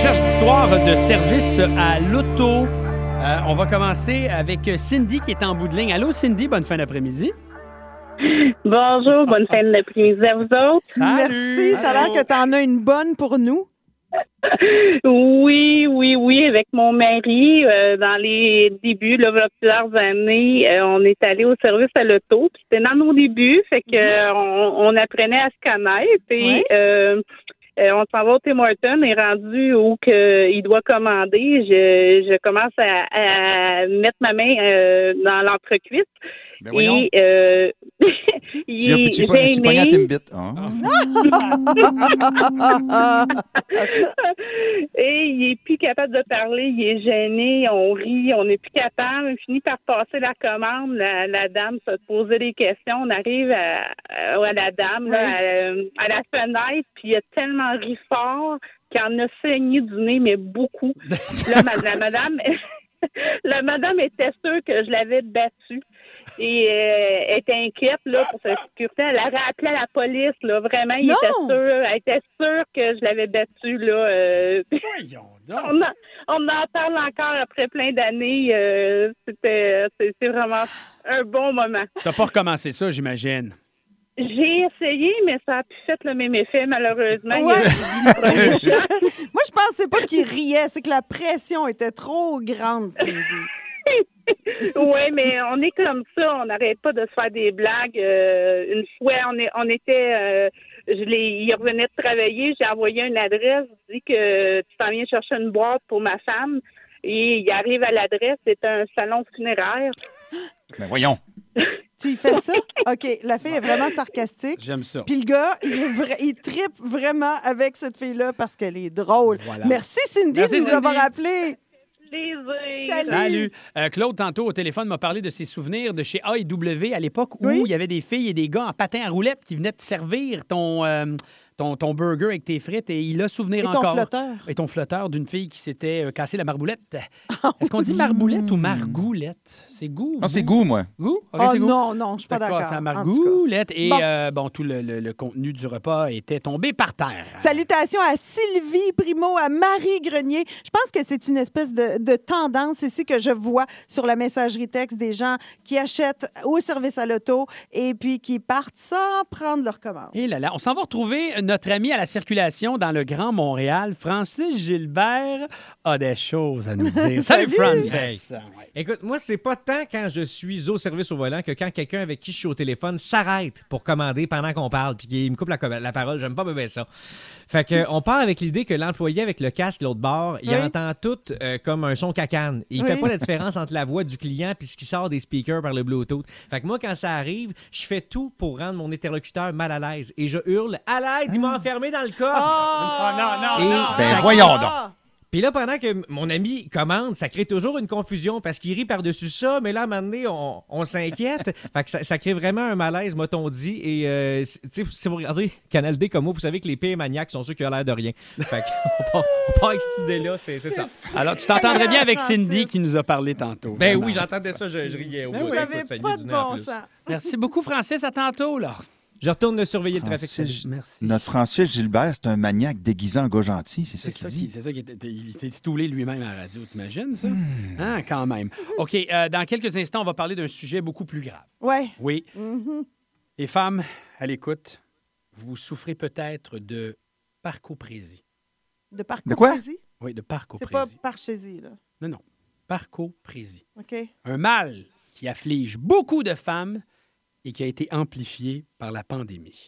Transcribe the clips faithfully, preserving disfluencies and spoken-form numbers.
cherche d'histoire de service à l'auto. Euh, on va commencer avec Cindy qui est en bout de ligne. Allô, Cindy, bonne fin d'après-midi. Bonjour, bonne fin d'après-midi à vous autres. Salut. Merci, ça a l'air que t'en as une bonne pour nous. Oui, oui, oui, avec mon mari, euh, dans les débuts, là, il y a plusieurs années, euh, on est allé au service à l'auto. Puis c'était dans nos débuts, fait que euh, on, on apprenait à se connaître. Et Ouais. euh, euh, on s'en va au Tim Hortons et rendu où que il doit commander, je, je commence à, à mettre ma main euh, dans l'entrecuisse. Ben voyons. Et euh, il Tu as- est tu pognes- tu pognes à gêné. Timbit. Ah. Et il est plus capable de parler, il est gêné, on rit, on n'est plus capable. On finit par passer la commande, la, la dame se posait des questions, on arrive à, à, à la dame, là, à, à la fenêtre, puis il a tellement ri fort qu'il en a saigné du nez, mais beaucoup. Là, ma- la madame... La madame était sûre que je l'avais battue et euh, elle était inquiète là, pour sa sécurité. Elle a rappelé à la police. Là, vraiment, il Non! était sûr, elle était sûre que je l'avais battue. Là, euh, Voyons donc. on, en, on en parle encore après plein d'années. Euh, c'était, c'est, c'est vraiment un bon moment. T'as pas recommencé ça, j'imagine. J'ai essayé, mais ça a plus fait le même effet, malheureusement. Ouais. Il a suivi le premier choc. Moi, je pensais pas qu'il riait, c'est que la pression était trop grande, Cindy. Oui, mais on est comme ça, on n'arrête pas de se faire des blagues. Euh, une fois, on, est, on était, euh, je l'ai, il revenait de travailler, j'ai envoyé une adresse, je dis que tu t'en viens chercher une boîte pour ma femme, et il arrive à l'adresse, c'est un salon funéraire. Ben voyons. Tu y fais ça? OK, la fille est vraiment sarcastique. J'aime ça. Puis le gars, il, est vra- il trippe vraiment avec cette fille-là parce qu'elle est drôle. Voilà. Merci, Cindy, Merci, de nous Cindy. avoir appelés. Plaisir. Salut. Euh, Claude, tantôt au téléphone, m'a parlé de ses souvenirs de chez A et W à l'époque où Oui. il y avait des filles et des gars en patin à roulettes qui venaient te servir ton, euh, ton, ton burger avec tes frites et il a souvenir Et ton encore. flotteur. Et ton flotteur d'une fille qui s'était euh, cassé la marboulette. Est-ce qu'on dit marboulette ou margoulette? C'est goût? Non, c'est goût, moi. Goût? OK, Oh c'est goût. non, non, je suis pas D'accord, d'accord. c'est à En tout cas. margoulette. Et Bon. euh, bon, tout le, le- le contenu du repas était tombé par terre. Salutations à Sylvie Primo, à Marie Grenier. Je pense que c'est une espèce de, de tendance ici que je vois sur la messagerie texte des gens qui achètent au service à l'auto et puis qui partent sans prendre leur commande. Et là là, on s'en va retrouver notre ami à la circulation dans le Grand Montréal. Francis Gilbert a des choses à nous dire. Salut, Salut. Francis. Ouais. Écoute, moi, c'est pas tant quand je suis au service au volant que quand quelqu'un avec qui je suis au téléphone s'arrête pour commander pendant qu'on parle puis qu'il me coupe la, co- la parole. J'aime pas bébé ça. Fait que on part avec l'idée que l'employé avec le casque l'autre bord, il Oui. entend tout euh, comme un son cacane. Il Oui. fait pas la différence entre la voix du client puis ce qui sort des speakers par le Bluetooth. Fait que moi, quand ça arrive, je fais tout pour rendre mon interlocuteur mal à l'aise et je hurle « À l'aide, il m'a enfermé dans le coffre! Oh non, non, Et- non. Ben Ça- voyons donc. Ah! Puis là, pendant que mon ami commande, ça crée toujours une confusion parce qu'il rit par-dessus ça, mais là, à un moment donné, on, on s'inquiète. Fait que ça, ça crée vraiment un malaise, m'a-t-on dit. Et euh, si- tu sais, si vous regardez Canal D comme moi, vous savez que les pires maniaques sont ceux qui ont l'air de rien. Fait qu'on part, on part avec cette idée-là, c'est, c'est ça. Alors, tu t'entendrais bien avec Francis. Cindy qui nous a parlé tantôt. Ben Vraiment. oui, j'entendais ça, je, je riais. au Ben bout. oui. Vous Écoute, n'avez ça pas nuit de du nez en bon plus. sens. Merci beaucoup, Francis. À tantôt, là. Je retourne le surveiller le trafic. Francis, Salut. Merci. Notre Francis Gilbert, c'est un maniaque déguisé en gars gentil, c'est ça C'est qu'il ça, dit. qui, c'est ça qui était- il s'est stoulé lui-même à la radio, t'imagines ça? Ah, quand même. OK, euh, dans quelques instants, on va parler d'un sujet beaucoup plus grave. Ouais. Oui. Mhm. Les femmes, à l'écoute, vous souffrez peut-être de parcoprésie. De parcours De quoi? précis? Oui, de C'est pas parcoprésie. parchésie, là. Non, non. Parcoprésie. OK? Un mal qui afflige beaucoup de femmes et qui a été amplifié par la pandémie.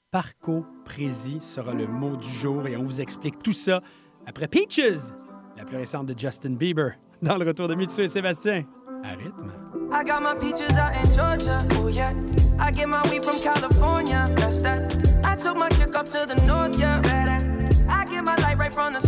Parcoprésie sera le mot du jour et on vous explique tout ça après Peaches, la plus récente de Justin Bieber, dans le retour de Mitsu et Sébastien. À rythme. I got my peaches out in Georgia. Oh yeah. I get my weed from California. That's that. I took my chick up to the north, yeah. I get my light right from the